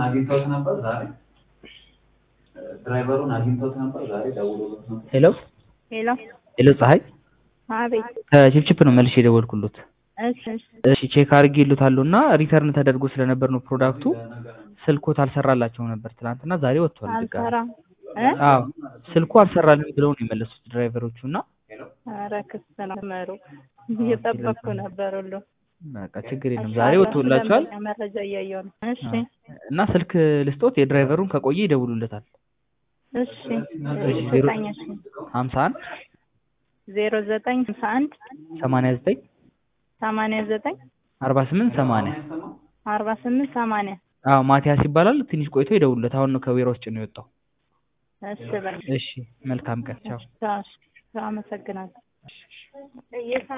አግኝተውት ነበር ዛሬ ድራይቨሩን አግኝተውት ነበር ዛሬ ደውሎት ነበር ሄሎ ሄሎ ሄሎ ፀሐይ አቤት ከቺፕቺፕ ነው መልሼ የደወልኩሎት እሺ እሺ ቼክ አድርጌልዎታለሁና ሪተርን ተደርጎ ስለነበር ነው ፕሮዳክቱ ስልኮት አልሰራላቸው ነበር ትናንትና ዛሬ ወጥቷል ድጋሚ አልሰራም አዎ ስልኩ አልሰራልኝ ብለው ነው የመለሱት ድራይቨሮቹና ኧረ ክስ ነው መሩ እየጠበቅኩ ነበር ሁሉ በቃ ችግር የለም ዛሬ ወጥቶላችኋል መረጃ እያየሁ ነው እሺ እና ስልክ ልስጦት የድራይቨሩን ከቆየ ይደውሉለታል እሺ 51 0951 89 48 80 አዎ ማቲያስ ይባላል ትንሽ ቆይቶ ይደውሉለት አሁን ነው ከዌራ ውስጥ ነው የወጣው እሺ በቃ እሺ መልካም ቀን ቻው አመሰግናለሁ